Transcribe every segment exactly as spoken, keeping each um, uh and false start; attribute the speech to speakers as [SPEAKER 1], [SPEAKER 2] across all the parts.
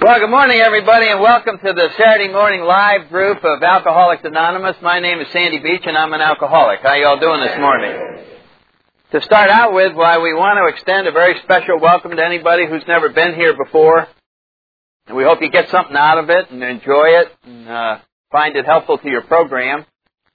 [SPEAKER 1] Well, good morning, everybody, and welcome to the Saturday morning live group of Alcoholics Anonymous. My name is Sandy Beach, and I'm an alcoholic. How you all doing this morning? To start out with, why we want to extend a very special welcome to anybody who's never been here before. And we hope you get something out of it and enjoy it and uh, find it helpful to your program.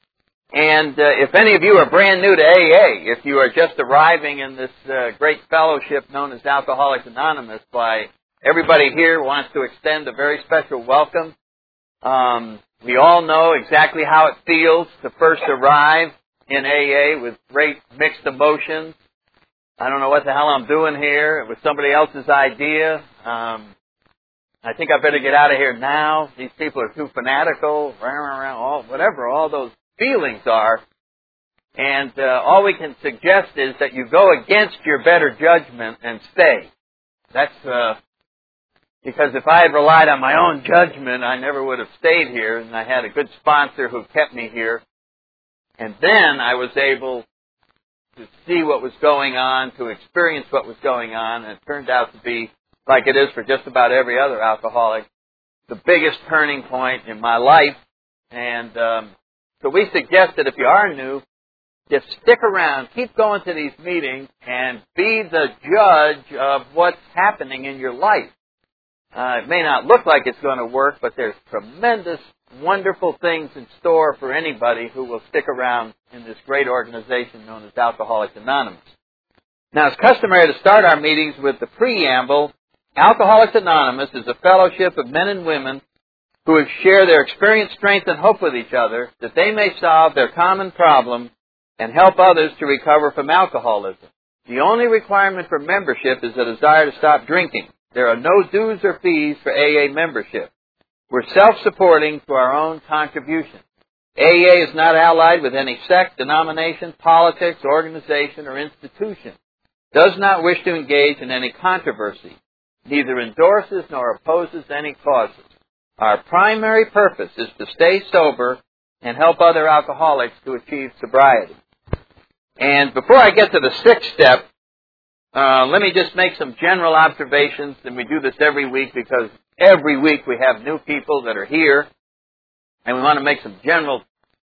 [SPEAKER 1] And uh, if any of you are brand new to A A, if you are just arriving in this uh, great fellowship known as Alcoholics Anonymous, by everybody here wants to extend a very special welcome. Um, we all know exactly how it feels to first arrive in A A with great mixed emotions. I don't know what the hell I'm doing here. It was somebody else's idea. Um, I think I better get out of here now. These people are too fanatical, all, whatever all those feelings are. And uh, all we can suggest is that you go against your better judgment and stay. That's... Uh, Because if I had relied on my own judgment, I never would have stayed here, and I had a good sponsor who kept me here. And then I was able to see what was going on, to experience what was going on, and it turned out to be, like it is for just about every other alcoholic, the biggest turning point in my life. And um, so we suggest that if you are new, just stick around, keep going to these meetings, and be the judge of what's happening in your life. Uh, it may not look like it's going to work, but there's tremendous, wonderful things in store for anybody who will stick around in this great organization known as Alcoholics Anonymous. Now, it's customary to start our meetings with the preamble. Alcoholics Anonymous is a fellowship of men and women who share their experience, strength, and hope with each other, that they may solve their common problem and help others to recover from alcoholism. The only requirement for membership is a desire to stop drinking. There are no dues or fees for A A membership. We're self-supporting through our own contributions. A A is not allied with any sect, denomination, politics, organization, or institution. Does not wish to engage in any controversy. Neither endorses nor opposes any causes. Our primary purpose is to stay sober and help other alcoholics to achieve sobriety. And before I get to the sixth step, Uh, let me just make some general observations, and we do this every week because every week we have new people that are here, and we want to make some general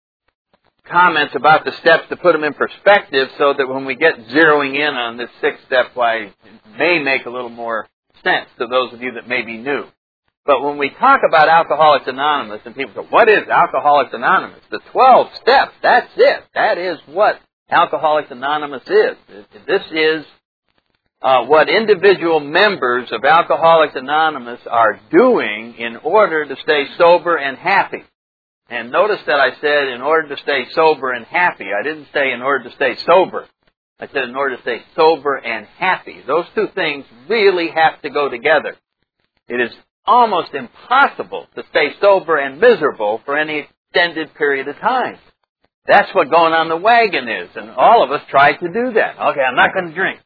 [SPEAKER 1] comments about the steps to put them in perspective so that when we get zeroing in on this sixth step, why it may make a little more sense to those of you that may be new. But when we talk about Alcoholics Anonymous, and people say, what is Alcoholics Anonymous? The twelve steps, that's it. That is what Alcoholics Anonymous is. This is Uh, what individual members of Alcoholics Anonymous are doing in order to stay sober and happy. And notice that I said in order to stay sober and happy. I didn't say in order to stay sober. I said in order to stay sober and happy. Those two things really have to go together. It is almost impossible to stay sober and miserable for any extended period of time. That's what going on the wagon is, and all of us try to do that. Okay, I'm not going to drink.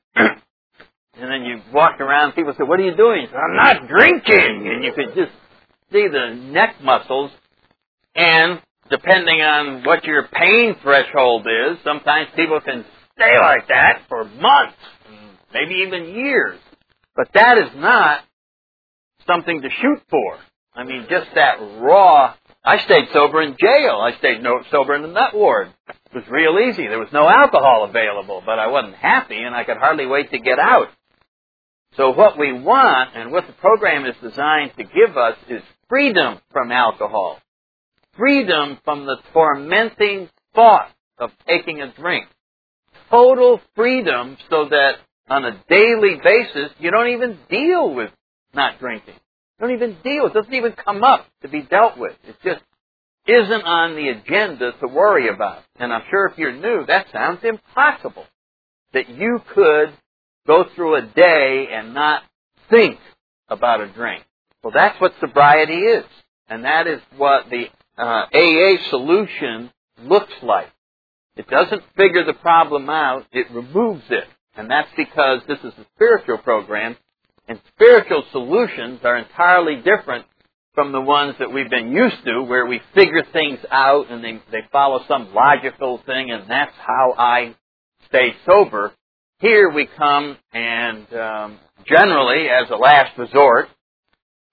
[SPEAKER 1] And then you walk around, people say, what are you doing? You say, I'm not drinking! And you could just see the neck muscles. And depending on what your pain threshold is, sometimes people can stay like that for months, maybe even years. But that is not something to shoot for. I mean, just that raw... I stayed sober in jail. I stayed no, sober in the nut ward. It was real easy. There was no alcohol available, but I wasn't happy, and I could hardly wait to get out. So what we want, and what the program is designed to give us, is freedom from alcohol. Freedom from the tormenting thought of taking a drink. Total freedom so that on a daily basis, you don't even deal with not drinking. You don't even deal. It doesn't even come up to be dealt with. It just isn't on the agenda to worry about. And I'm sure if you're new, that sounds impossible. That you could go through a day and not think about a drink. Well, that's what sobriety is. And that is what the uh, A A solution looks like. It doesn't figure the problem out, it removes it. And that's because this is a spiritual program, and spiritual solutions are entirely different from the ones that we've been used to, where we figure things out and they, they follow some logical thing, and that's how I stay sober. Here we come and um, generally, as a last resort,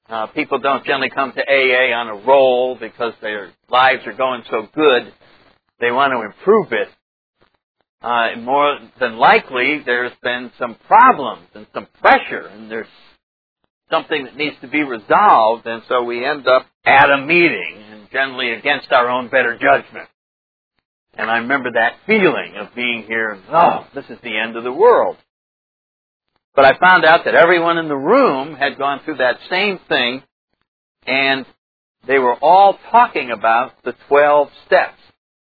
[SPEAKER 1] Uh, people don't generally come to A A on a roll because their lives are going so good. They want to improve it. Uh, more than likely, there's been some problems and some pressure, and there's something that needs to be resolved, and so we end up at a meeting, and generally against our own better judgment. And I remember that feeling of being here, oh, this is the end of the world. But I found out that everyone in the room had gone through that same thing, and they were all talking about the twelve steps.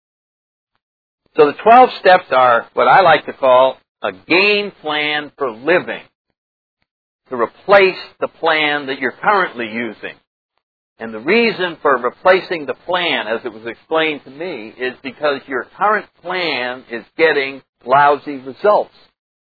[SPEAKER 1] So the twelve steps are what I like to call a game plan for living, to replace the plan that you're currently using. And the reason for replacing the plan, as it was explained to me, is because your current plan is getting lousy results.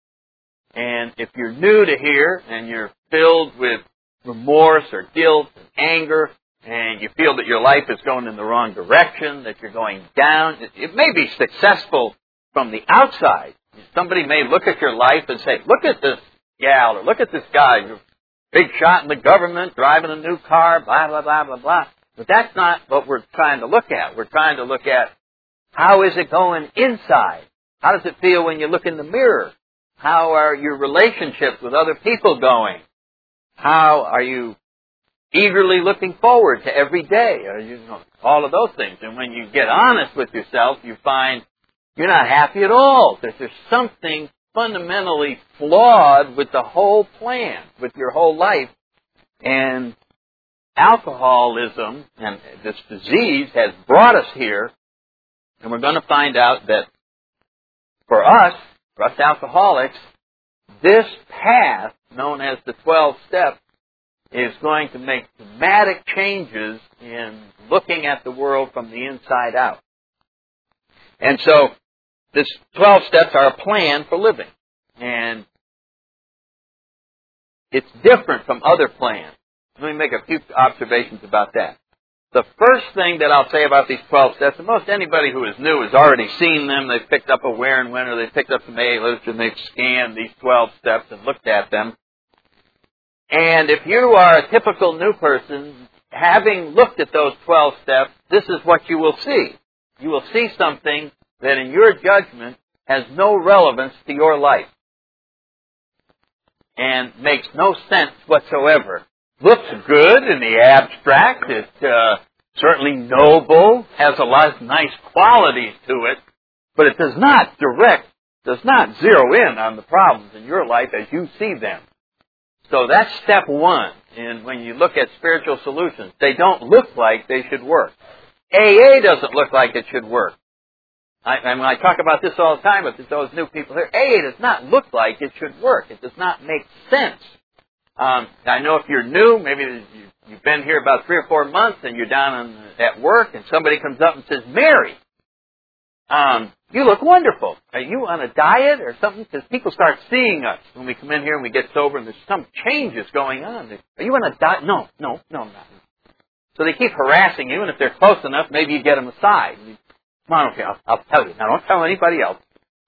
[SPEAKER 1] And if you're new to here and you're filled with remorse or guilt and anger, and you feel that your life is going in the wrong direction, that you're going down, it, it may be successful from the outside. Somebody may look at your life and say, look at this gal, or look at this guy, big shot in the government, driving a new car, blah, blah, blah, blah, blah. But that's not what we're trying to look at. We're trying to look at how is it going inside? How does it feel when you look in the mirror? How are your relationships with other people going? How are you eagerly looking forward to every day? Or, you know, all of those things. And when you get honest with yourself, you find you're not happy at all. There's, there's something fundamentally flawed with the whole plan, with your whole life. And alcoholism and this disease has brought us here. And we're going to find out that for us, for us alcoholics, this path, known as the twelve steps, is going to make dramatic changes in looking at the world from the inside out. And so, this twelve steps are a plan for living. And it's different from other plans. Let me make a few observations about that. The first thing that I'll say about these twelve steps, and most anybody who is new has already seen them, they've picked up a Where and When, or they've picked up some A A literature, and they've scanned these twelve steps and looked at them. And if you are a typical new person, having looked at those twelve steps, this is what you will see. You will see something that in your judgment has no relevance to your life and makes no sense whatsoever. Looks good in the abstract. It's uh, certainly noble, has a lot of nice qualities to it, but it does not direct, does not zero in on the problems in your life as you see them. So that's step one. And when you look at spiritual solutions, they don't look like they should work. A A doesn't look like it should work. I, and when I talk about this all the time with those new people here, A A does not look like it should work. It does not make sense. Um, I know if you're new, maybe you've been here about three or four months and you're down on, at work and somebody comes up and says, Mary, um, you look wonderful. Are you on a diet or something? Because people start seeing us when we come in here and we get sober and there's some changes going on. Are you on a diet? No, no, no, I'm not. So they keep harassing you, and if they're close enough, maybe you get them aside. You, Come on, okay, I'll, I'll tell you. Now, don't tell anybody else.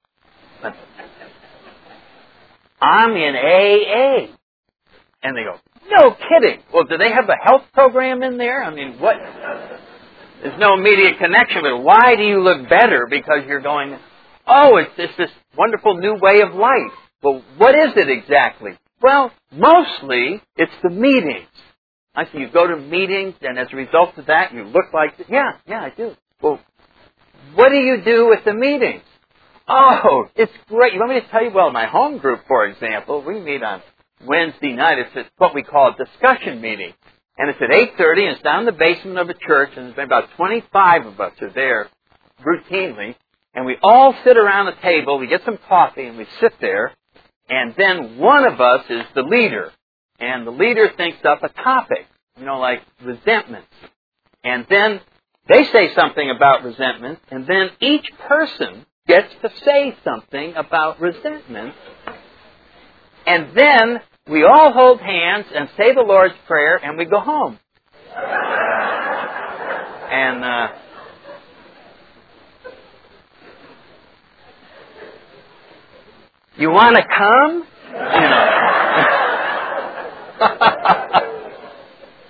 [SPEAKER 1] I'm in A A. And they go, no kidding. Well, do they have a health program in there? I mean, what? There's no immediate connection, but why do you look better? Because you're going, oh, it's, it's this wonderful new way of life. Well, what is it exactly? Well, mostly it's the meetings. I see you go to meetings, and as a result of that, you look like, this. yeah, yeah, I do. Well, what do you do with the meetings? Oh, it's great. You want me to tell you? Well, my home group, for example, we meet on Wednesday night. It's what we call a discussion meeting. And it's at eight thirty, and it's down in the basement of a church, and there's about twenty-five of us are there routinely. And we all sit around a table, we get some coffee, and we sit there. And then one of us is the leader. And the leader thinks up a topic, you know, like resentment. And then they say something about resentment, and then each person gets to say something about resentment. And then we all hold hands and say the Lord's Prayer, and we go home. And uh, you want to come? You know.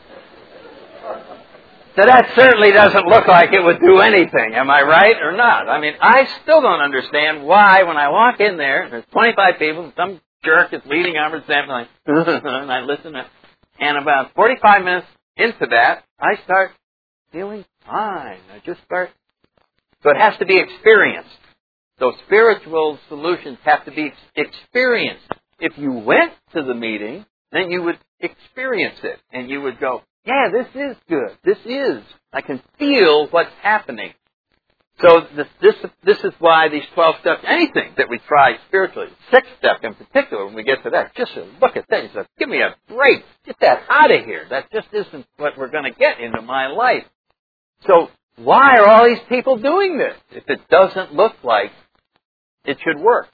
[SPEAKER 1] So that certainly doesn't look like it would do anything. Am I right or not? I mean, I still don't understand why when I walk in there, there's twenty-five people, and some jerk is leading on example, like, and I listen to, and about forty-five minutes into that, I start feeling fine. I just start. So it has to be experienced. So spiritual solutions have to be experienced. If you went to the meeting, then you would experience it, and you would go, yeah, this is good. This is. I can feel what's happening. So this, this, this is why these twelve steps, anything that we try spiritually, sixth step in particular, when we get to that, just look at that. You say, give me a break. Get that out of here. That just isn't what we're going to get into my life. So why are all these people doing this if it doesn't look like it should work?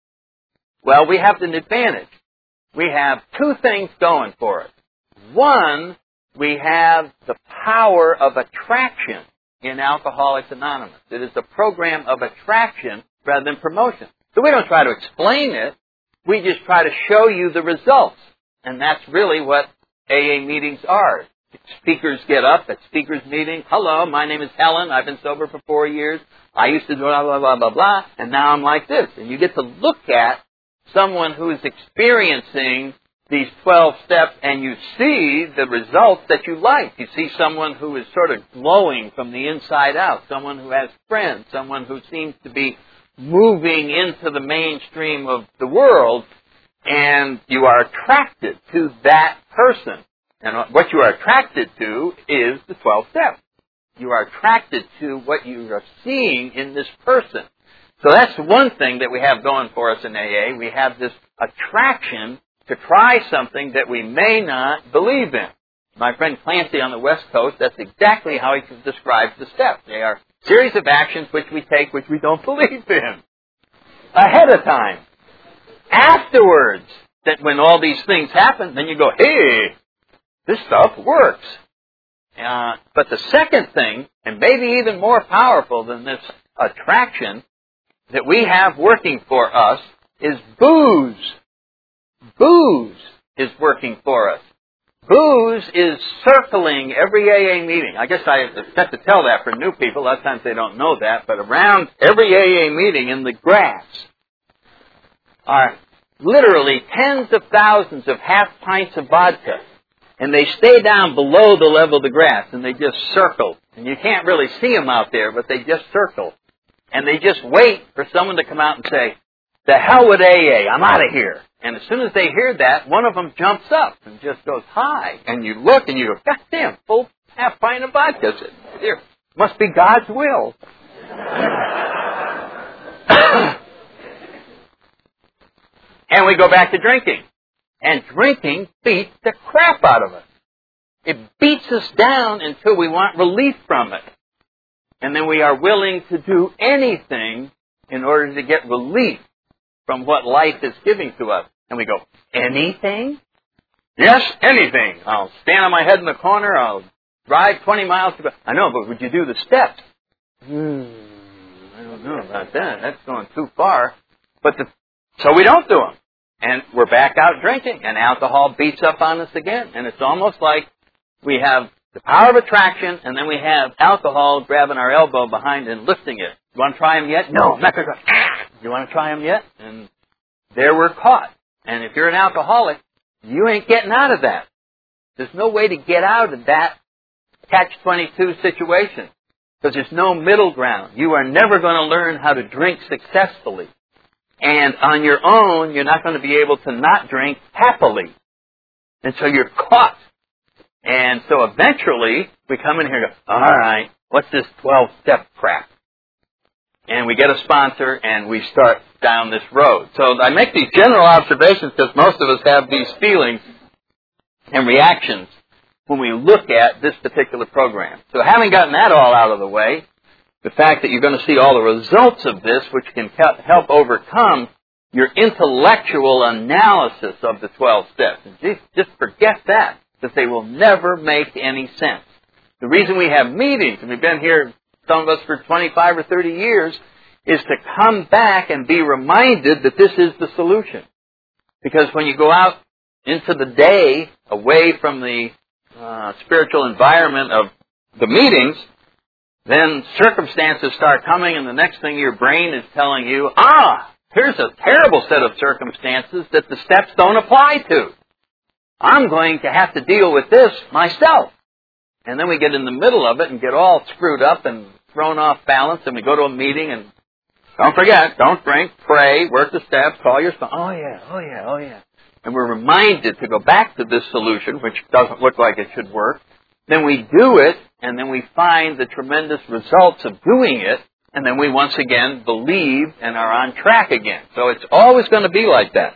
[SPEAKER 1] Well, we have an advantage. We have two things going for us. One, we have the power of attraction in Alcoholics Anonymous. It is a program of attraction rather than promotion. So we don't try to explain it. We just try to show you the results. And that's really what A A meetings are. Speakers get up at speakers meetings. Hello, my name is Helen. I've been sober for four years. I used to do blah, blah, blah, blah, blah. And now I'm like this. And you get to look at someone who is experiencing these twelve steps, and you see the results that you like. You see someone who is sort of glowing from the inside out, someone who has friends, someone who seems to be moving into the mainstream of the world, and you are attracted to that person. And what you are attracted to is the twelve steps. You are attracted to what you are seeing in this person. So that's one thing that we have going for us in A A. We have this attraction to try something that we may not believe in. My friend Clancy on the West Coast, that's exactly how he describes the steps. They are a series of actions which we take which we don't believe in. Ahead of time. Afterwards, that when all these things happen, then you go, hey, this stuff works. Uh, but the second thing, and maybe even more powerful than this attraction that we have working for us, is booze. Booze is working for us. Booze is circling every A A meeting. I guess I have to tell that for new people. A lot of times they don't know that. But around every A A meeting in the grass are literally tens of thousands of half pints of vodka. And they stay down below the level of the grass, and they just circle. And you can't really see them out there, but they just circle. And they just wait for someone to come out and say, the hell with A A, I'm out of here. And as soon as they hear that, one of them jumps up and just goes, hi. And you look and you go, God damn, full half pint of vodka. There, must be God's will. And we go back to drinking. And drinking beats the crap out of us. It beats us down until we want relief from it. And then we are willing to do anything in order to get relief from what life is giving to us. And we go, anything? Yes, anything. I'll stand on my head in the corner. I'll drive twenty miles to go. I know, but would you do the steps? Hmm, I don't know about that. That's going too far. But the, so we don't do them. And we're back out drinking. And alcohol beats up on us again. And it's almost like we have the power of attraction, and then we have alcohol grabbing our elbow behind and lifting it. You want to try them yet? No, I'm not going to go. Ah! You want to try them yet? And there we're caught. And if you're an alcoholic, you ain't getting out of that. There's no way to get out of that catch twenty-two situation. Because there's no middle ground. You are never going to learn how to drink successfully. And on your own, you're not going to be able to not drink happily. And so you're caught. And so eventually, we come in here and go, all right, what's this twelve-step crap? And we get a sponsor, and we start down this road. So I make these general observations because most of us have these feelings and reactions when we look at this particular program. So having gotten that all out of the way, the fact that you're going to see all the results of this, which can help overcome your intellectual analysis of the twelve steps. And just forget that, because they will never make any sense. The reason we have meetings, and we've been here, some of us for twenty-five or thirty years, is to come back and be reminded that this is the solution. Because when you go out into the day, away from the uh, spiritual environment of the meetings, then circumstances start coming, and the next thing your brain is telling you, ah, here's a terrible set of circumstances that the steps don't apply to. I'm going to have to deal with this myself. And then we get in the middle of it and get all screwed up and thrown off balance, and we go to a meeting and don't forget, don't drink, pray, work the steps, call your spouse. Oh yeah, oh yeah, oh yeah. And we're reminded to go back to this solution, which doesn't look like it should work. Then we do it, and then we find the tremendous results of doing it, and then we once again believe and are on track again. So it's always going to be like that.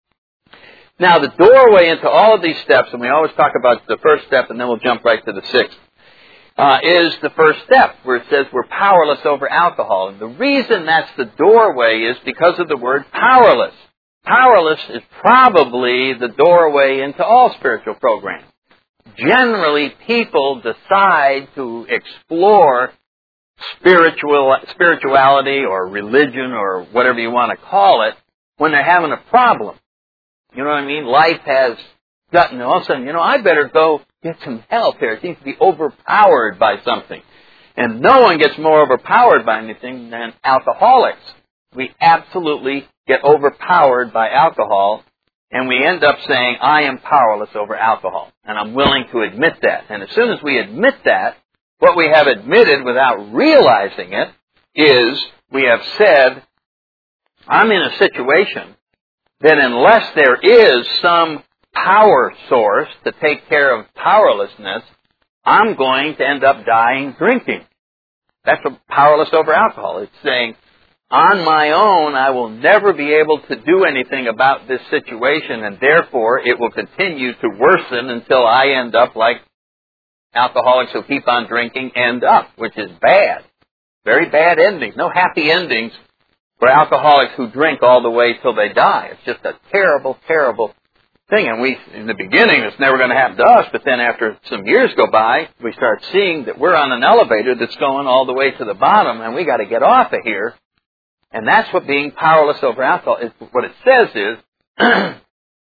[SPEAKER 1] Now, the doorway into all of these steps, and we always talk about the first step, and then we'll jump right to the sixth, uh, is the first step, where it says we're powerless over alcohol. And the reason that's the doorway is because of the word powerless. Powerless is probably the doorway into all spiritual programs. Generally, people decide to explore spiritual spirituality or religion or whatever you want to call it when they're having a problem. You know what I mean? Life has gotten, all of a sudden, you know, I better go get some help here. It seems to be overpowered by something. And no one gets more overpowered by anything than alcoholics. We absolutely get overpowered by alcohol, and we end up saying, I am powerless over alcohol. And I'm willing to admit that. And as soon as we admit that, what we have admitted without realizing it is we have said, I'm in a situation that unless there is some power source to take care of powerlessness, I'm going to end up dying drinking. That's what powerless over alcohol. It's saying, on my own, I will never be able to do anything about this situation, and therefore it will continue to worsen until I end up like alcoholics who keep on drinking end up, which is bad. Very bad endings. No happy endings for alcoholics who drink all the way till they die. It's just a terrible, terrible thing. And we, in the beginning, it's never going to happen to us, but then after some years go by, we start seeing that we're on an elevator that's going all the way to the bottom, and we got to get off of here. And that's what being powerless over alcohol is. What it says is,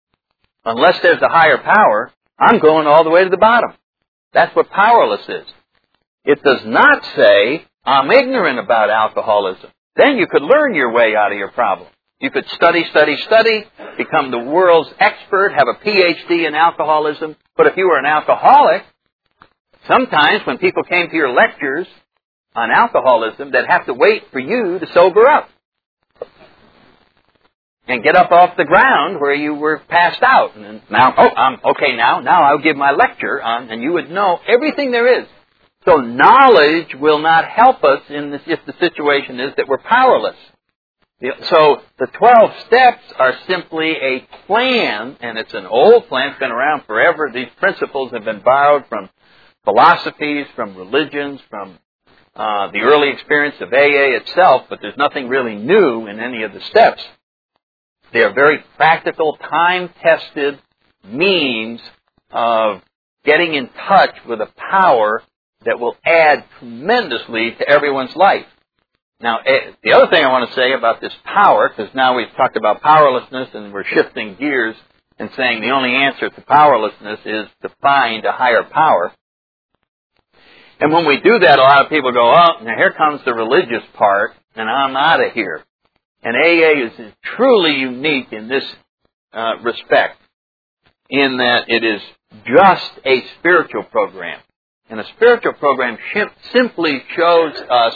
[SPEAKER 1] unless there's a higher power, I'm going all the way to the bottom. That's what powerless is. It does not say, I'm ignorant about alcoholism. Then you could learn your way out of your problem. You could study, study, study, become the world's expert, have a P H D in alcoholism. But if you were an alcoholic, sometimes when people came to your lectures on alcoholism, they'd have to wait for you to sober up and get up off the ground where you were passed out. And now, oh, I'm okay now. Now I'll give my lecture on, and you would know everything there is. So knowledge will not help us in this if the situation is that we're powerless. So the twelve steps are simply a plan, and it's an old plan. It's been around forever. These principles have been borrowed from philosophies, from religions, from uh, the early experience of A A itself, but there's nothing really new in any of the steps. They are very practical, time-tested means of getting in touch with a power that will add tremendously to everyone's life. Now, the other thing I want to say about this power, because now we've talked about powerlessness and we're shifting gears and saying the only answer to powerlessness is to find a higher power. And when we do that, a lot of people go, oh, now here comes the religious part, and I'm out of here. And A A is truly unique in this uh, respect, in that it is just a spiritual program. And a spiritual program simply shows us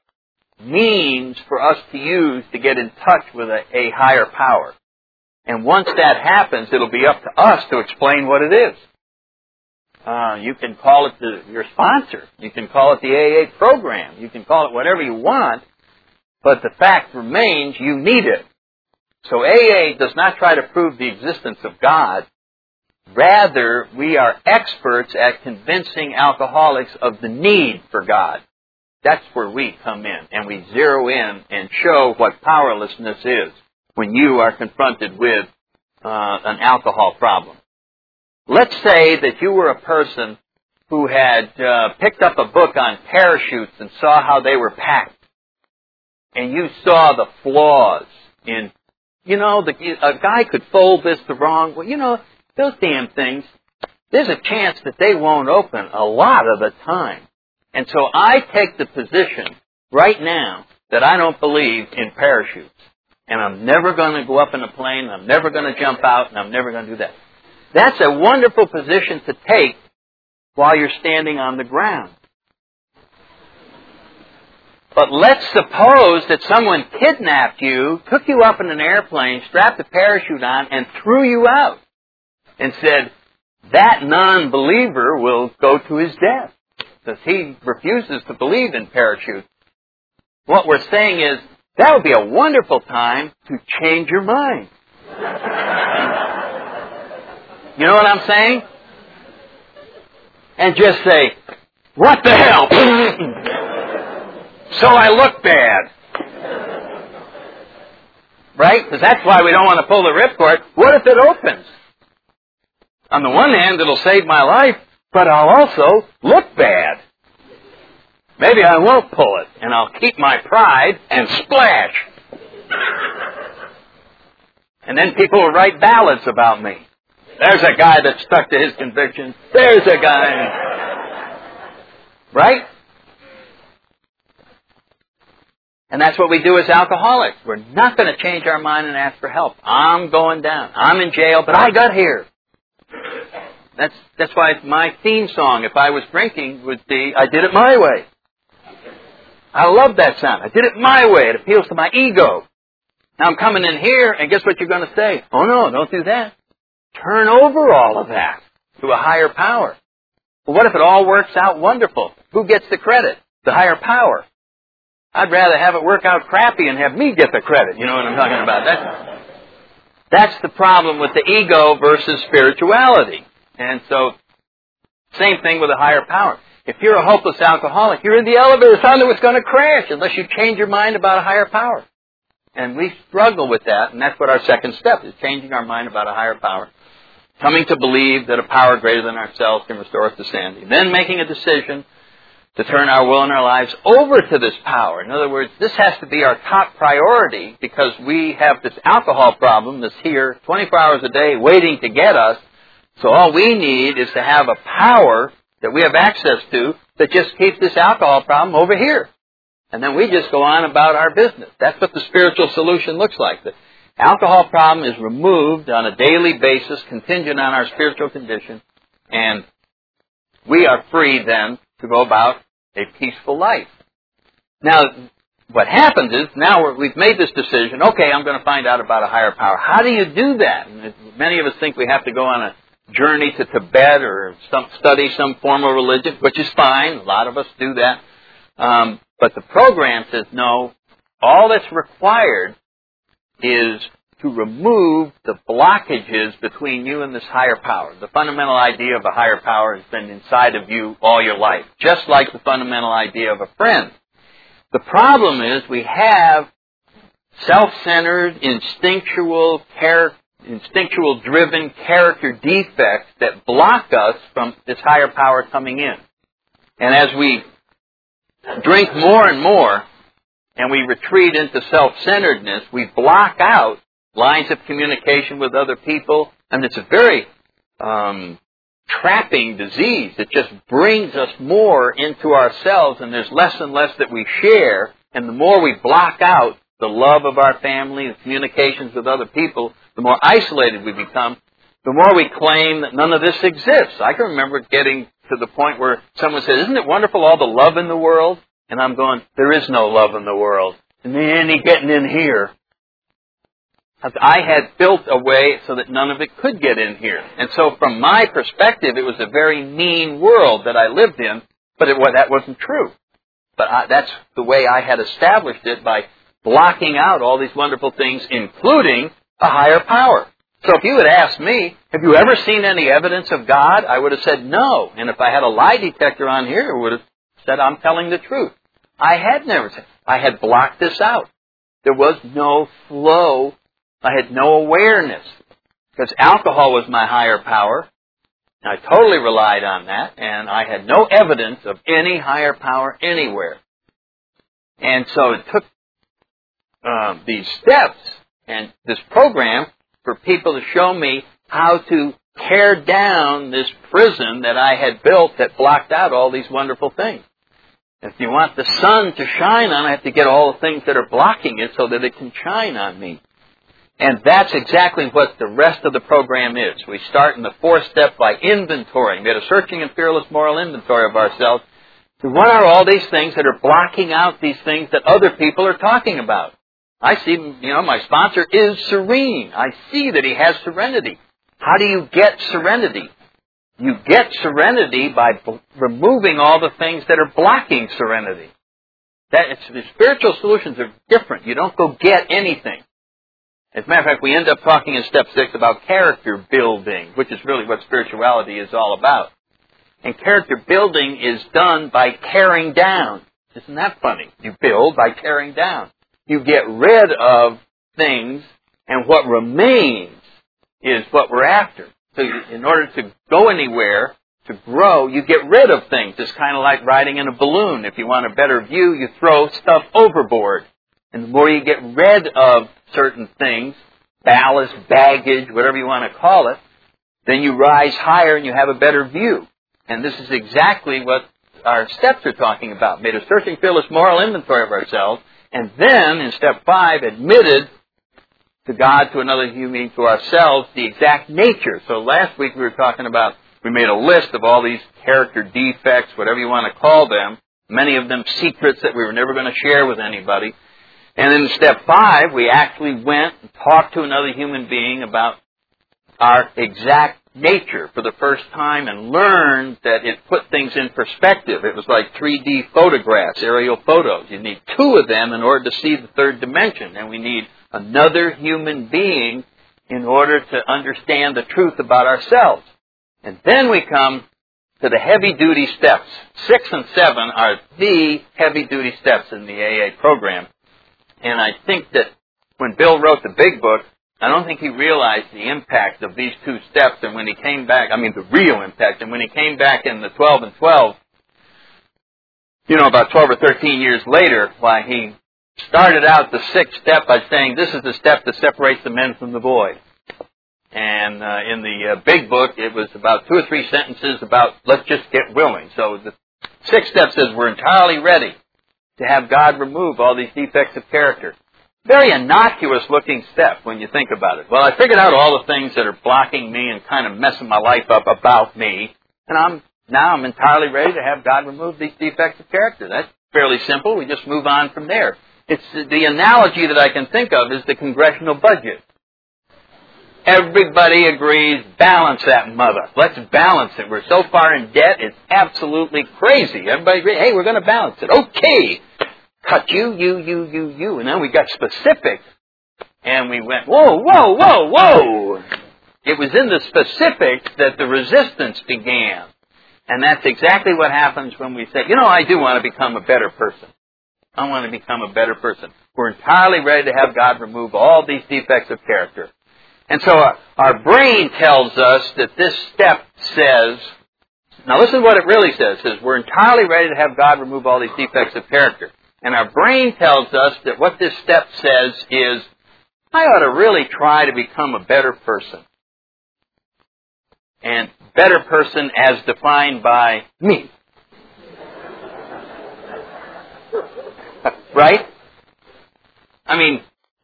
[SPEAKER 1] means for us to use to get in touch with a, a higher power. And once that happens, it'll be up to us to explain what it is. Uh, you can call it the, your sponsor. You can call it the A A program. You can call it whatever you want. But the fact remains, you need it. So A A does not try to prove the existence of God. Rather, we are experts at convincing alcoholics of the need for God. That's where we come in, and we zero in and show what powerlessness is when you are confronted with uh, an alcohol problem. Let's say that you were a person who had uh, picked up a book on parachutes and saw how they were packed, and you saw the flaws in, you know, the, a guy could fold this the wrong way. You know, those damn things, there's a chance that they won't open a lot of the time. And so I take the position right now that I don't believe in parachutes. And I'm never going to go up in a plane, I'm never going to jump out, and I'm never going to do that. That's a wonderful position to take while you're standing on the ground. But let's suppose that someone kidnapped you, took you up in an airplane, strapped a parachute on, and threw you out. And said, that non-believer will go to his death, because he refuses to believe in parachutes. What we're saying is, that would be a wonderful time to change your mind. You know what I'm saying? And just say, what the hell? So I look bad. Right? Because that's why we don't want to pull the ripcord. What if it opens? On the one hand, it'll save my life, but I'll also look bad. Maybe I won't pull it, and I'll keep my pride and splash. And then people will write ballads about me. There's a guy that stuck to his convictions. There's a guy. Right? And that's what we do as alcoholics. We're not going to change our mind and ask for help. I'm going down. I'm in jail, but I got here. That's that's why my theme song, if I was drinking, would be, I did it my way. I love that sound. I did it my way. It appeals to my ego. Now I'm coming in here, and guess what you're going to say? Oh no, don't do that. Turn over all of that to a higher power. Well, what if it all works out wonderful? Who gets the credit? The higher power. I'd rather have it work out crappy and have me get the credit. You know what I'm talking about? That's, that's the problem with the ego versus spirituality. And so, same thing with a higher power. If you're a hopeless alcoholic, you're in the elevator, it's it's going to crash unless you change your mind about a higher power. And we struggle with that, and that's what our second step is, changing our mind about a higher power. Coming to believe that a power greater than ourselves can restore us to sanity. Then making a decision to turn our will and our lives over to this power. In other words, this has to be our top priority because we have this alcohol problem that's here twenty-four hours a day waiting to get us. So all we need is to have a power that we have access to that just keeps this alcohol problem over here. And then we just go on about our business. That's what the spiritual solution looks like. The alcohol problem is removed on a daily basis, contingent on our spiritual condition, and we are free then to go about a peaceful life. Now, what happens is, now we're, we've made this decision, okay, I'm going to find out about a higher power. How do you do that? And many of us think we have to go on a journey to Tibet or some, study some form of religion, which is fine. A lot of us do that. Um, but the program says, no, all that's required is to remove the blockages between you and this higher power. The fundamental idea of a higher power has been inside of you all your life, just like the fundamental idea of a friend. The problem is we have self-centered, instinctual, char- instinctual-driven character defects that block us from this higher power coming in. And as we drink more and more, and we retreat into self-centeredness, we block out lines of communication with other people. And it's a very um, trapping disease. It just brings us more into ourselves, and there's less and less that we share. And the more we block out the love of our family, the communications with other people, the more isolated we become, the more we claim that none of this exists. I can remember getting to the point where someone said, isn't it wonderful all the love in the world? And I'm going, there is no love in the world. And then he getting in here. I had built a way so that none of it could get in here. And so from my perspective, it was a very mean world that I lived in, but it, well, that wasn't true. But I, that's the way I had established it, by blocking out all these wonderful things, including a higher power. So if you had asked me, have you ever seen any evidence of God? I would have said no. And if I had a lie detector on here, I would have said I'm telling the truth. I had never said. I had blocked this out. There was no flow. I had no awareness. Because alcohol was my higher power. I totally relied on that. And I had no evidence of any higher power anywhere. And so it took um, these steps and this program for people to show me how to tear down this prison that I had built that blocked out all these wonderful things. If you want the sun to shine on, I have to get all the things that are blocking it so that it can shine on me. And that's exactly what the rest of the program is. We start in the fourth step by inventorying. We had a searching and fearless moral inventory of ourselves. What are all these things that are blocking out these things that other people are talking about? I see, you know, my sponsor is serene. I see that he has serenity. How do you get serenity? You get serenity by b- removing all the things that are blocking serenity. That it's, the spiritual solutions are different. You don't go get anything. As a matter of fact, we end up talking in step six about character building, which is really what spirituality is all about. And character building is done by tearing down. Isn't that funny? You build by tearing down. You get rid of things, and what remains is what we're after. So you, in order to go anywhere, to grow, you get rid of things. It's kind of like riding in a balloon. If you want a better view, you throw stuff overboard. And the more you get rid of certain things, ballast, baggage, whatever you want to call it, then you rise higher and you have a better view. And this is exactly what our steps are talking about. Made a searching, fearless moral inventory of ourselves, and then, in step five, admitted to God, to another human being, to ourselves, the exact nature. So last week we were talking about, we made a list of all these character defects, whatever you want to call them, many of them secrets that we were never going to share with anybody. And in step five, we actually went and talked to another human being about our exact nature for the first time and learned that it put things in perspective. It was like three D photographs, aerial photos. You need two of them in order to see the third dimension, and we need another human being in order to understand the truth about ourselves. And then we come to the heavy-duty steps. Six and seven are the heavy-duty steps in the A A program. And I think that when Bill wrote the big book, I don't think he realized the impact of these two steps. And when he came back, I mean the real impact, and when he came back in the twelve and twelve, you know, about twelve or thirteen years later, why he started out the sixth step by saying, this is the step that separates the men from the boys. And uh, in the uh, big book, it was about two or three sentences about, let's just get willing. So the sixth step says we're entirely ready to have God remove all these defects of character. Very innocuous-looking step when you think about it. Well, I figured out all the things that are blocking me and kind of messing my life up about me, and I'm now I'm entirely ready to have God remove these defects of character. That's fairly simple. We just move on from there. It's the analogy that I can think of is the congressional budget. Everybody agrees, balance that mother. Let's balance it. We're so far in debt, it's absolutely crazy. Everybody agrees, hey, we're going to balance it. Okay. Cut you, you, you, you, you. And then we got specifics. And we went, whoa, whoa, whoa, whoa. It was in the specifics that the resistance began. And that's exactly what happens when we say, you know, I do want to become a better person. I want to become a better person. We're entirely ready to have God remove all these defects of character. And so our, our brain tells us that this step says, now listen to what it really says. It says we're entirely ready to have God remove all these defects of character. And our brain tells us that what this step says is, I ought to really try to become a better person. And better person as defined by me. Right? I mean,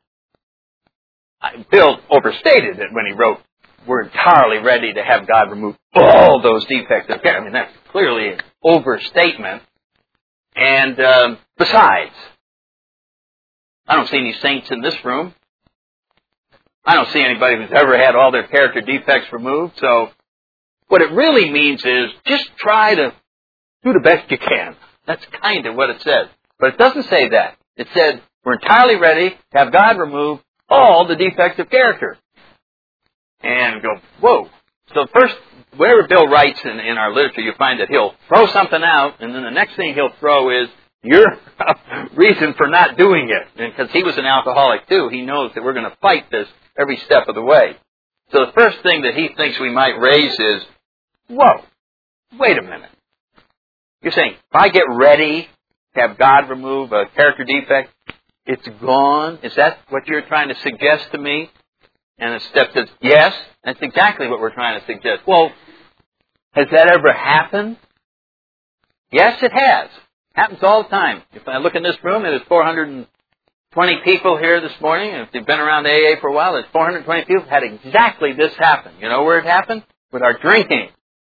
[SPEAKER 1] Bill overstated it when he wrote, we're entirely ready to have God remove all those defects of character. I mean, that's clearly an overstatement. And um, besides, I don't see any saints in this room. I don't see anybody who's ever had all their character defects removed. So what it really means is just try to do the best you can. That's kind of what it says. But it doesn't say that. It said we're entirely ready to have God remove all the defects of character. And go, whoa. So first, wherever Bill writes in, in our literature, you find that he'll throw something out, and then the next thing he'll throw is your reason for not doing it. And because he was an alcoholic too, he knows that we're going to fight this every step of the way. So the first thing that he thinks we might raise is, whoa, wait a minute. You're saying, if I get ready to have God remove a character defect, it's gone? Is that what you're trying to suggest to me? And the step says, yes, that's exactly what we're trying to suggest. Well, has that ever happened? Yes, it has. Happens all the time. If I look in this room, there's four hundred twenty people here this morning. If you've been around A A for a while, there's four hundred twenty people who had exactly this happen. You know where it happened? With our drinking.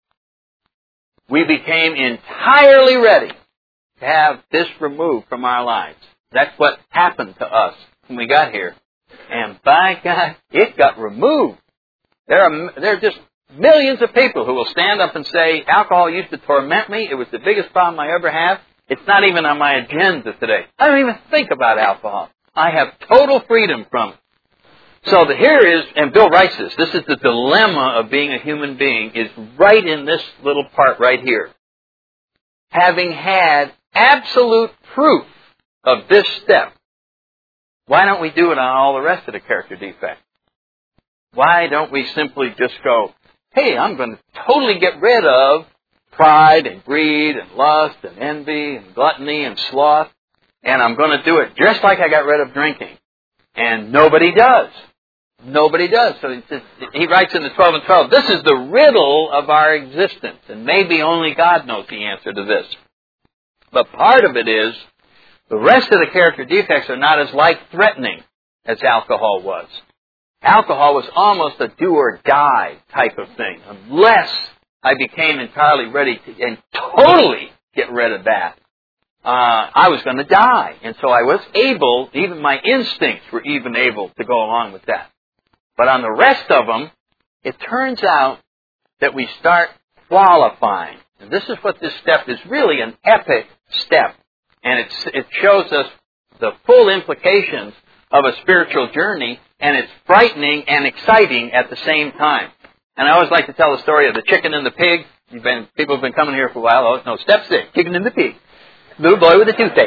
[SPEAKER 1] We became entirely ready to have this removed from our lives. That's what happened to us when we got here. And by God, it got removed. There are, there are just millions of people who will stand up and say, alcohol used to torment me. It was the biggest problem I ever had. It's not even on my agenda today. I don't even think about alcohol. I have total freedom from it. So the, here is, and Bill writes this, this is the dilemma of being a human being, is right in this little part right here. Having had absolute proof of this step, why don't we do it on all the rest of the character defects? Why don't we simply just go, hey, I'm going to totally get rid of pride and greed and lust and envy and gluttony and sloth, and I'm going to do it just like I got rid of drinking. And nobody does. Nobody does. So he writes in the twelve and twelve, this is the riddle of our existence, and maybe only God knows the answer to this. But part of it is, the rest of the character defects are not as life-threatening as alcohol was. Alcohol was almost a do-or-die type of thing, unless I became entirely ready to and totally get rid of that. Uh, I was going to die. And so I was able, even my instincts were even able to go along with that. But on the rest of them, it turns out that we start qualifying. And this is what this step is really an epic step. And it's, it shows us the full implications of a spiritual journey, and it's frightening and exciting at the same time. And I always like to tell the story of the chicken and the pig. You've been, people have been coming here for a while. Oh, no, step six, chicken and the pig. Little boy with a toothache.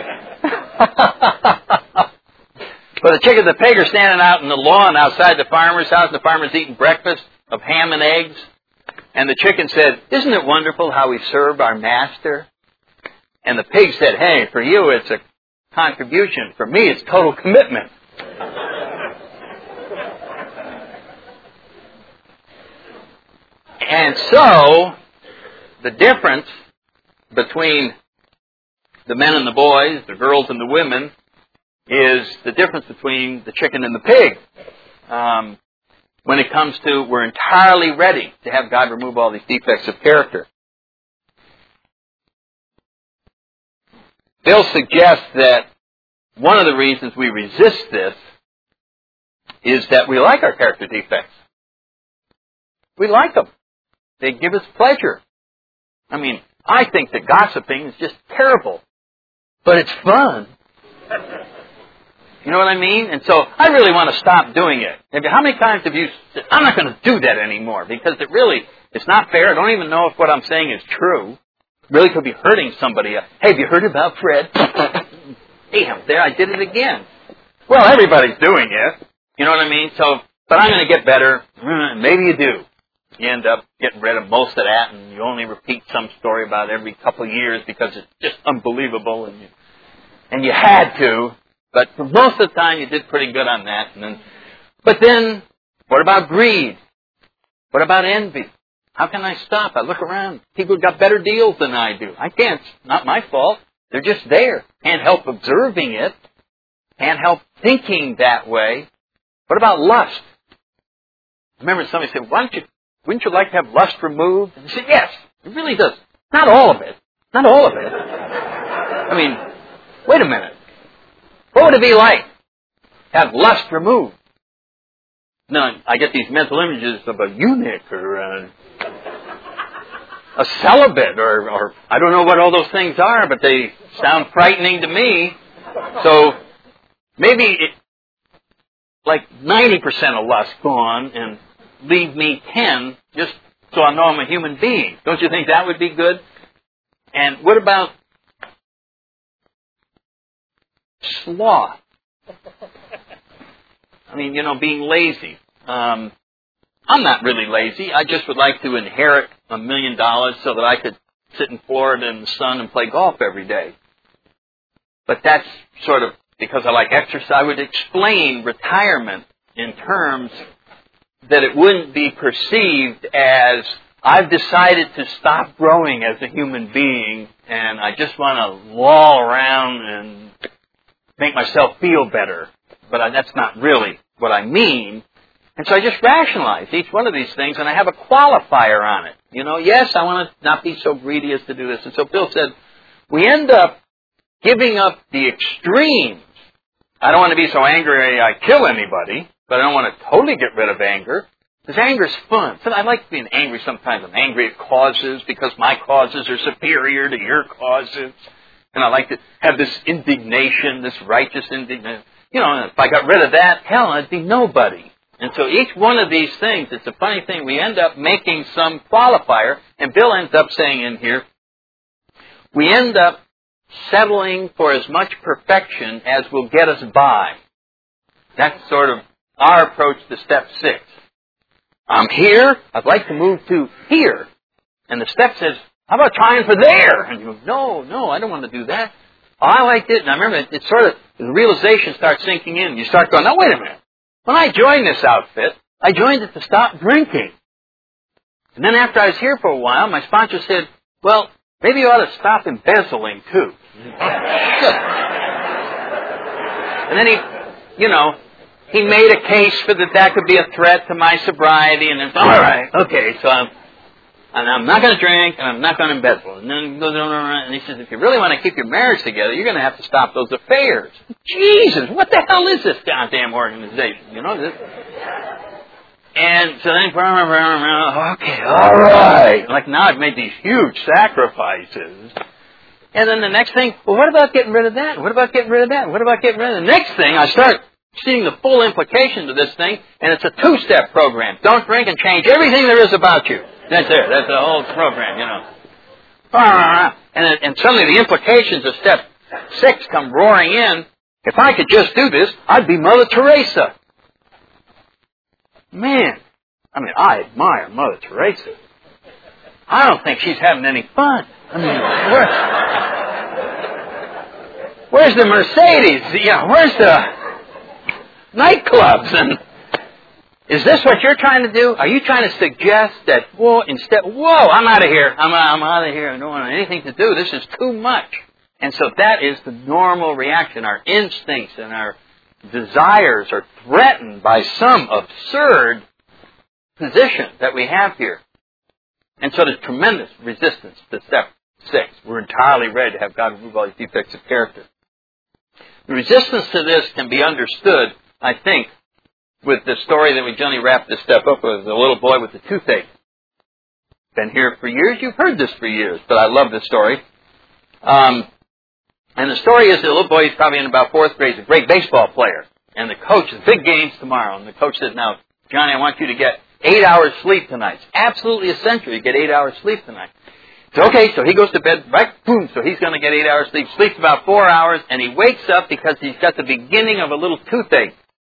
[SPEAKER 1] But the chicken and the pig are standing out in the lawn outside the farmer's house. The farmer's eating breakfast of ham and eggs. And the chicken said, isn't it wonderful how we serve our master? And the pig said, hey, for you it's a contribution. For me it's total commitment. And so, the difference between the men and the boys, the girls and the women, is the difference between the chicken and the pig. Um, when it comes to, we're entirely ready to have God remove all these defects of character. Bill suggests that one of the reasons we resist this is that we like our character defects. We like them. They give us pleasure. I mean, I think that gossiping is just terrible, but it's fun. You know what I mean? And so I really want to stop doing it. How many times have you said, I'm not going to do that anymore because it really, it's not fair. I don't even know if what I'm saying is true. It really could be hurting somebody. Hey, have you heard about Fred? Damn, there, I did it again. Well, everybody's doing it. You know what I mean? So, but I'm going to get better. Maybe you do. You end up getting rid of most of that, and you only repeat some story about every couple of years because it's just unbelievable, and you, and you had to. But for most of the time, you did pretty good on that. And then, but then, what about greed? What about envy? How can I stop? I look around. People have got better deals than I do. I can't. It's not my fault. They're just there. Can't help observing it. Can't help thinking that way. What about lust? I remember somebody said, why don't you, wouldn't you like to have lust removed? And I said, yes, it really does. Not all of it. Not all of it. I mean, wait a minute. What would it be like to have lust removed? Now, I get these mental images of a eunuch or a, a celibate or, or I don't know what all those things are, but they sound frightening to me. So maybe it, like ninety percent of lust gone and leave me ten just so I know I'm a human being. Don't you think that would be good? And what about sloth? I mean, you know, being lazy. Um, I'm not really lazy. I just would like to inherit a million dollars so that I could sit in Florida in the sun and play golf every day. But that's sort of because I like exercise. I would explain retirement in terms that it wouldn't be perceived as I've decided to stop growing as a human being
[SPEAKER 2] and I just want to loll around and make myself feel better. But I, that's not really what I mean. And so I just rationalize each one of these things, and I have a qualifier on it. You know, yes, I want to not be so greedy as to do this. And so Bill said, we end up giving up the extremes. I don't want to be so angry I kill anybody, but I don't want to totally get rid of anger. Because anger is fun. So I like being angry sometimes. I'm angry at causes because my causes are superior to your causes. And I like to have this indignation, this righteous indignation. You know, if I got rid of that, hell, I'd be nobody. And so each one of these things, it's a funny thing, we end up making some qualifier, and Bill ends up saying in here, we end up settling for as much perfection as will get us by. That's sort of our approach to step six. I'm here, I'd like to move to here. And the step says, how about trying for there? And you go, no, no, I don't want to do that. Oh, I liked it, and I remember it, it's sort of, the realization starts sinking in. You start going, now wait a minute. When I joined this outfit, I joined it to stop drinking. And then after I was here for a while, my sponsor said, well, maybe you ought to stop embezzling too. And then he, you know, he made a case for that that could be a threat to my sobriety, and then, all right, okay, so I'm, and I'm not going to drink, and I'm not going to embezzle. And then he goes on, and he says, if you really want to keep your marriage together, you're going to have to stop those affairs. Jesus, what the hell is this goddamn organization? You know, this. And so then, okay, all right. Like now I've made these huge sacrifices. And then the next thing, well, what about getting rid of that? What about getting rid of that? What about getting rid of the next thing? I start seeing the full implications of this thing, and it's a two-step program. Don't drink and change everything there is about you. That's there. That's the whole program, you know. And, and suddenly the implications of step six come roaring in. If I could just do this, I'd be Mother Teresa. Man, I mean, I admire Mother Teresa. I don't think she's having any fun. I mean, where, where's the Mercedes? You know, where's the nightclubs? And is this what you're trying to do? Are you trying to suggest that, whoa, instead, whoa, I'm out of here. I'm, I'm out of here. I don't want anything to do. This is too much. And so that is the normal reaction. Our instincts and our desires are threatened by some absurd position that we have here. And so there's tremendous resistance to step six. We're entirely ready to have God remove all these defects of character. The resistance to this can be understood, I think, with the story that we generally wrap this step up with, the little boy with the toothache. Been here for years. You've heard this for years, but I love this story. Um, and the story is that the little boy, he's probably in about fourth grade, he's a great baseball player. And the coach, the big game's tomorrow. And the coach says, now, Johnny, I want you to get eight hours sleep tonight. It's absolutely essential you get eight hours sleep tonight. So, okay, so he goes to bed, right, boom, so he's going to get eight hours sleep, sleeps about four hours, and he wakes up because he's got the beginning of a little toothache.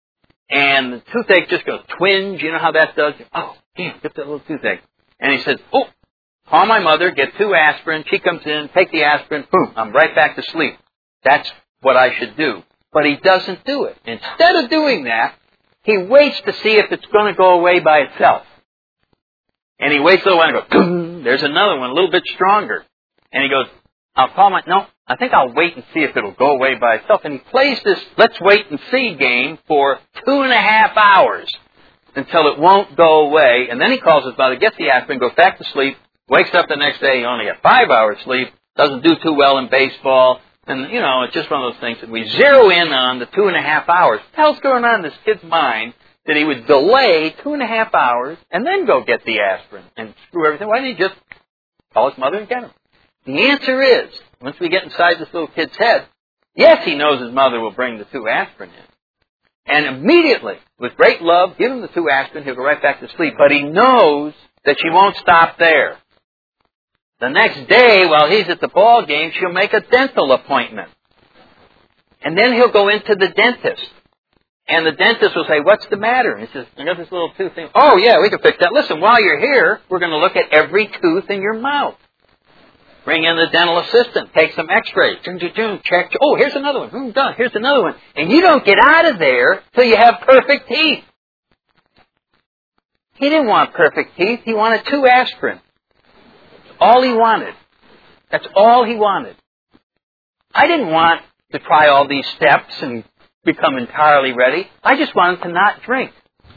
[SPEAKER 2] And the toothache just goes twinge, you know how that does? Oh, damn, get that little toothache. And he says, oh, call my mother, get two aspirin, she comes in, take the aspirin, boom, I'm right back to sleep. That's what I should do. But he doesn't do it. Instead of doing that, he waits to see if it's going to go away by itself. And he waits a little while and goes, boom, there's another one, a little bit stronger. And he goes, I'll call my, no, I think I'll wait and see if it'll go away by itself. And he plays this let's wait and see game for two and a half hours until it won't go away. And then he calls his mother, gets the aspirin, goes back to sleep, wakes up the next day, he only got five hours sleep, doesn't do too well in baseball. And, you know, it's just one of those things that we zero in on the two and a half hours. What the hell's going on in this kid's mind that he would delay two and a half hours and then go get the aspirin and screw everything? Why didn't he just call his mother and get him? The answer is, once we get inside this little kid's head, yes, he knows his mother will bring the two aspirin in. And immediately, with great love, give him the two aspirin, he'll go right back to sleep. But he knows that she won't stop there. The next day, while he's at the ball game, she'll make a dental appointment. And then he'll go into the dentist. And the dentist will say, what's the matter? And he says, I got this little tooth thing. Oh, yeah, we can fix that. Listen, while you're here, we're going to look at every tooth in your mouth. Bring in the dental assistant. Take some x-rays. Check. Oh, here's another one. Done. Here's another one. And you don't get out of there till you have perfect teeth. He didn't want perfect teeth. He wanted two aspirin. All he wanted. That's all he wanted. I didn't want to try all these steps and become entirely ready. I just wanted to not drink.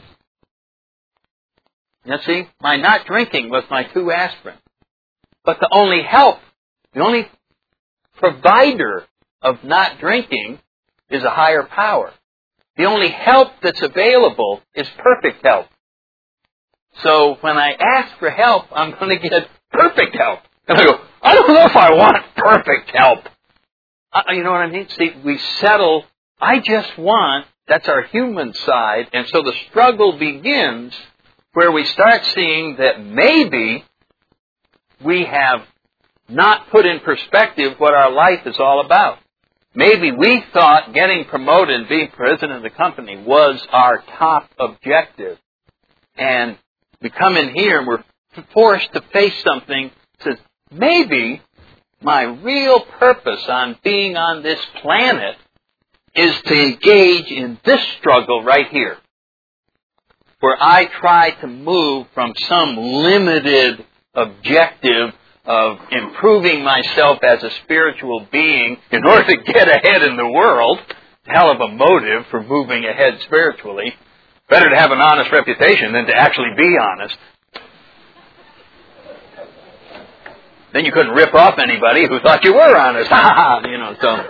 [SPEAKER 2] You see, my not drinking was my two aspirin. But the only help, the only provider of not drinking is a higher power. The only help that's available is perfect help. So when I ask for help, I'm going to get perfect help. And I go, I don't know if I want perfect help. Uh, you know what I mean? See, we settle, I just want, that's our human side, and so the struggle begins where we start seeing that maybe we have not put in perspective what our life is all about. Maybe we thought getting promoted and being president of the company was our top objective. And we come in here and we're forced to face something that says, maybe my real purpose on being on this planet is to engage in this struggle right here, where I try to move from some limited objective of improving myself as a spiritual being in order to get ahead in the world. Hell of a motive for moving ahead spiritually. Better to have an honest reputation than to actually be honest. Then you couldn't rip off anybody who thought you were honest. you know, so.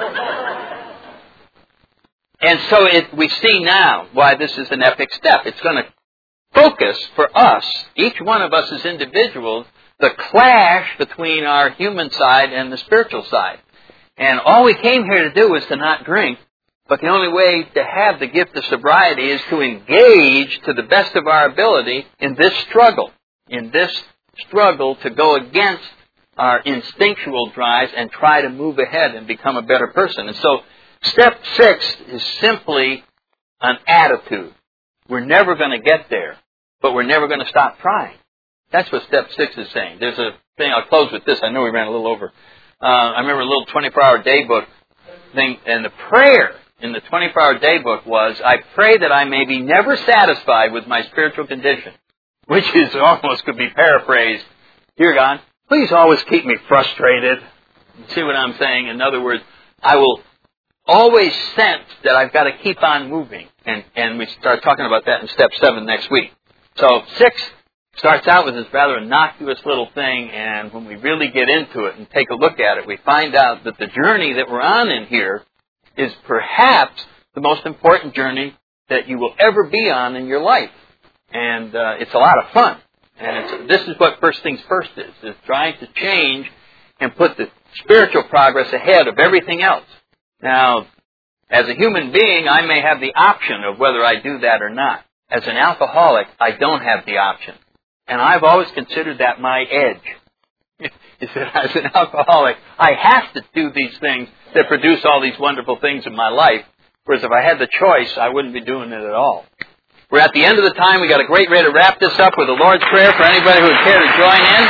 [SPEAKER 2] And so it, we see now why this is an epic step. It's going to focus for us, each one of us as individuals, the clash between our human side and the spiritual side. And all we came here to do was to not drink, but the only way to have the gift of sobriety is to engage to the best of our ability in this struggle, in this struggle to go against our instinctual drives and try to move ahead and become a better person. And so step six is simply an attitude. We're never going to get there, but we're never going to stop trying. That's what step six is saying. There's a thing, I'll close with this. I know we ran a little over. Uh, I remember a little twenty-four hour day book thing, and the prayer in the twenty-four hour day book was, I pray that I may be never satisfied with my spiritual condition, which is almost could be paraphrased, Dear God, please always keep me frustrated. See what I'm saying? In other words, I will always sense that I've got to keep on moving. And, and we start talking about that in step seven next week. So six starts out with this rather innocuous little thing, and when we really get into it and take a look at it, we find out that the journey that we're on in here is perhaps the most important journey that you will ever be on in your life. And uh, it's a lot of fun. And it's, this is what First Things First is, is trying to change and put the spiritual progress ahead of everything else. Now, as a human being, I may have the option of whether I do that or not. As an alcoholic, I don't have the option. And I've always considered that my edge. Is that as an alcoholic, I have to do these things that produce all these wonderful things in my life. Whereas if I had the choice, I wouldn't be doing it at all. We're at the end of the time. We got a great way to wrap this up with the Lord's Prayer for anybody who would care to join in.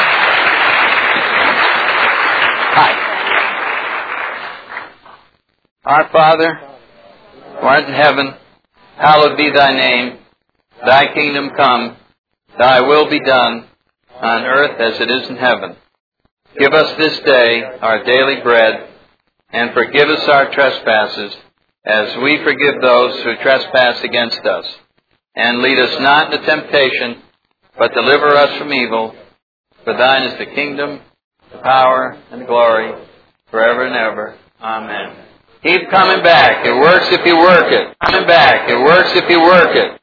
[SPEAKER 2] Hi. Our Father, who art in heaven, hallowed be thy name. Thy kingdom come. Thy will be done on earth as it is in heaven. Give us this day our daily bread, and forgive us our trespasses, as we forgive those who trespass against us. And lead us not into temptation, but deliver us from evil. For thine is the kingdom, the power, and the glory, forever and ever. Amen. Keep coming back. It works if you work it. Coming back. It works if you work it.